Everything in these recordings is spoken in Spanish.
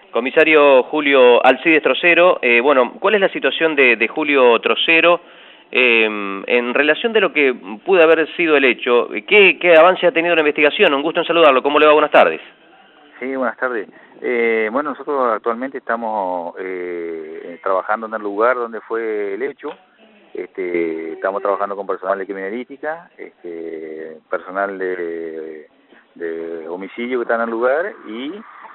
Comisario Julio Alcides Trocero, bueno, ¿cuál es la situación de Julio Trocero en relación de lo que pudo haber sido el hecho? ¿Qué avance ha tenido la investigación? Un gusto en saludarlo. ¿Cómo le va? Buenas tardes. Sí, buenas tardes. Bueno, nosotros actualmente estamos trabajando en el lugar donde fue el hecho. Estamos trabajando con personal de criminalística, personal de homicidio que está en el lugar y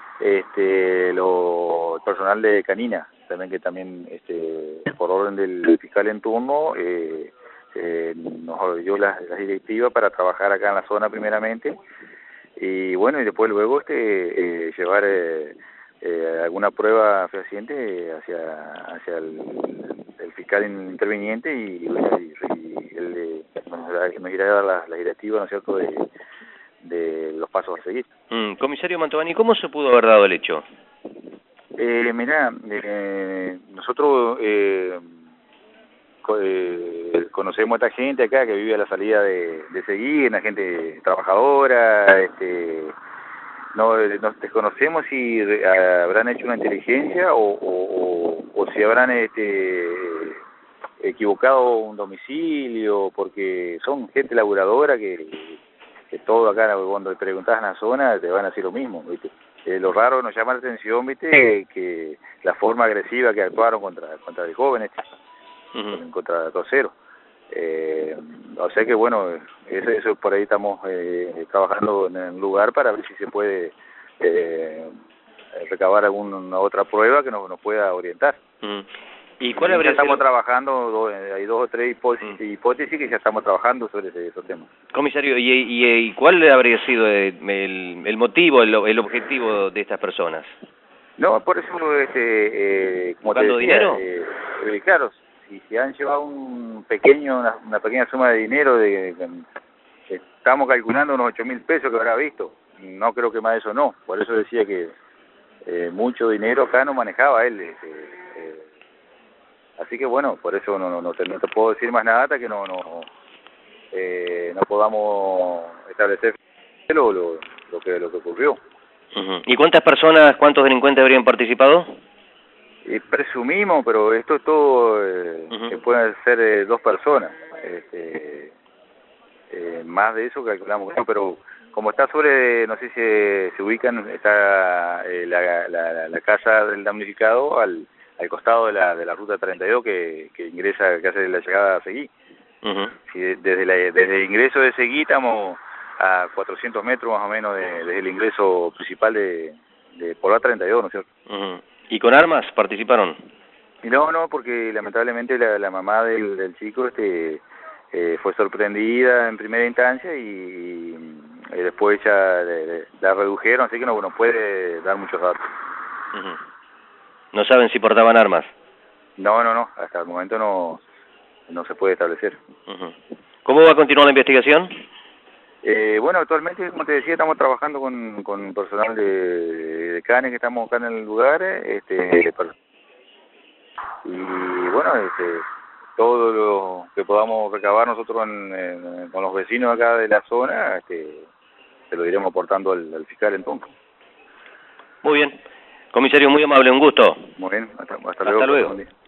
el personal de canina, también que también por orden del fiscal en turno nos dio las directivas para trabajar acá en la zona primeramente. Y bueno, y después luego llevar alguna prueba fehaciente hacia el fiscal interviniente y bueno, y él nos irá a dar las directivas, ¿no es cierto?, de los pasos a seguir. Comisario Mantovani, ¿cómo se pudo haber dado el hecho? Mirá, nosotros conocemos a esta gente acá que vive a la salida de Seguí, una gente trabajadora, nos desconocemos si habrán hecho una inteligencia o si habrán equivocado un domicilio, porque son gente laburadora que todo acá, cuando te preguntas en la zona, te van a decir lo mismo, ¿viste? Lo raro nos llama la atención, ¿viste? Que la forma agresiva que actuaron contra el joven contra Trocero. O sea que bueno, eso por ahí estamos trabajando en el lugar para ver si se puede recabar alguna otra prueba que nos pueda orientar. ¿Y cuál habría sido? Estamos trabajando, hay dos o tres hipótesis que ya estamos trabajando sobre esos temas. Comisario, ¿y cuál habría sido el motivo, el objetivo de estas personas? No, por eso, como te decía, dinero? Claro, si han llevado una pequeña suma de dinero, estamos calculando unos 8.000 pesos que habrá visto, no creo que más de eso no, por eso decía que mucho dinero acá no manejaba él, así que bueno, por eso no te puedo decir más nada hasta que no podamos establecer lo que ocurrió. ¿Y cuántos delincuentes habrían participado? Presumimos, pero esto es todo, que pueden ser 2 personas, más de eso calculamos, pero como está sobre, no sé si se ubican, está la casa del damnificado al costado de la ruta 32 que ingresa, que hace la llegada a Seguí. Si desde el ingreso de Seguí estamos a 400 metros más o menos desde el ingreso principal por la 32, ¿no es cierto? ¿Y con armas participaron? No, porque lamentablemente la mamá del chico fue sorprendida en primera instancia y después ya la redujeron, así que no puede dar muchos datos. ¿No saben si portaban armas? No, hasta el momento no se puede establecer. ¿Cómo va a continuar la investigación? Bueno, actualmente, como te decía, estamos trabajando con personal de CANE que estamos acá en el lugar, y bueno, todo lo que podamos recabar nosotros con los vecinos acá de la zona, se lo iremos aportando al fiscal entonces. Muy bien. Comisario, muy amable, un gusto. Muy bien, hasta luego. Hasta luego.